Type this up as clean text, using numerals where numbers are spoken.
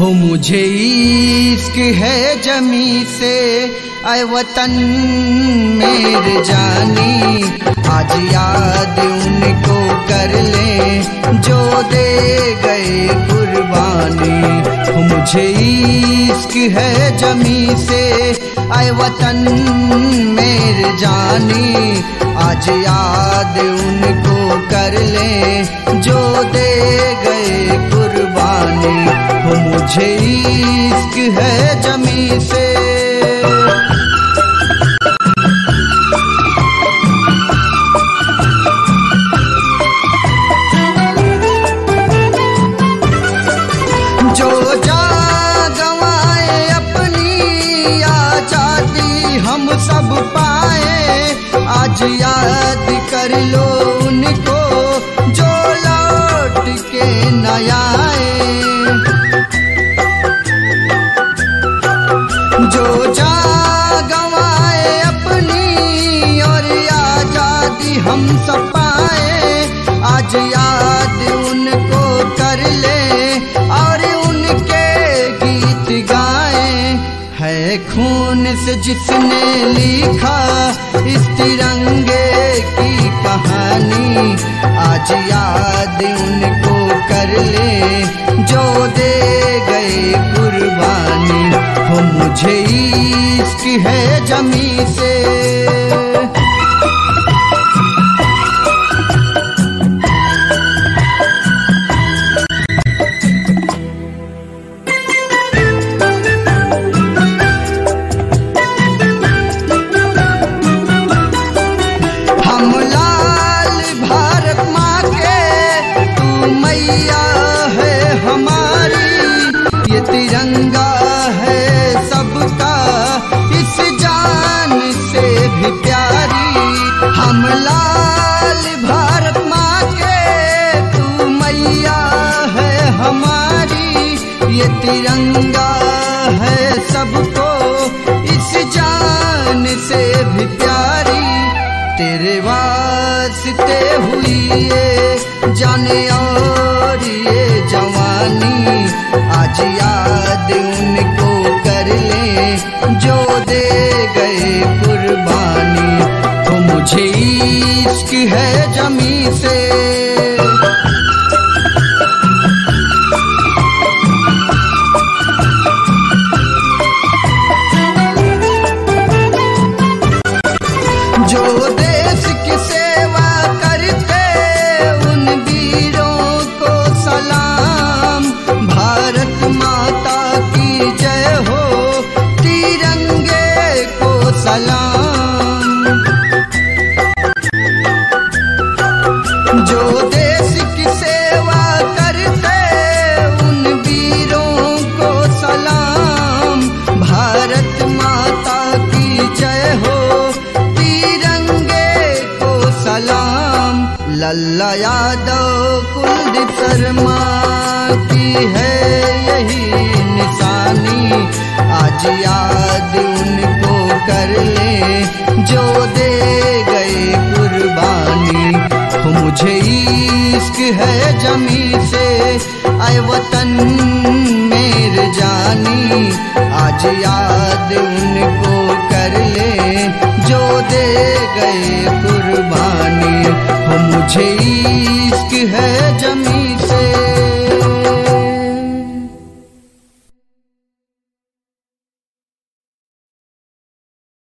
हो मुझे इश्क है जमी से, आए वतन मेरे जानी, आज याद उनको कर ले जो दे गए कुर्बानी। हो मुझे इश्क है जमी से, आए वतन मेरे जानी, आज याद उनको कर ले जो दे गए कुर्बानी। हो मुझे इश्क है जमी से। जो जा गवाए अपनी आजादी हम सब पाए, आज याद कर लो उनको जो लौट के न आए। जो जा गवाए अपनी और आजादी हम सब पाए, आज याद उनको कर ले और उनके गीत गाए। है खून से जिसने लिखा इस तिरंगे की कहानी, आज याद उनको कर ले जो दे गए कुर्बानी। हो मुझे इश्क है जमी से। तिरंगा है सबका इस जान से भी प्यारी, हम लाल भारत माँ के तू मैया है हमारी। ये तिरंगा है सबको इस जान से भी प्यारी। तेरे वास्ते हुई ये जाने और ये जवानी, आज याद उनको कर ले जो दे गए कुर्बानी। तो मुझे इश्क है जमी से। जो देश की सेवा करते उन वीरों को सलाम, भारत माता की जय हो, तिरंगे को सलाम। जो देश की सेवा करते उन वीरों को सलाम, भारत माता की जय हो, तिरंगे को सलाम। लल्ला यादव कुलदीप शर्मा की है यही निशानी, आज याद उनको कर ले जो दे गए कुर्बानी। हो मुझे इश्क है जमी से, आए वतन मेरे जानी, आज याद उनको कर ले जो दे गए कुर्बानी। हो मुझे इश्क है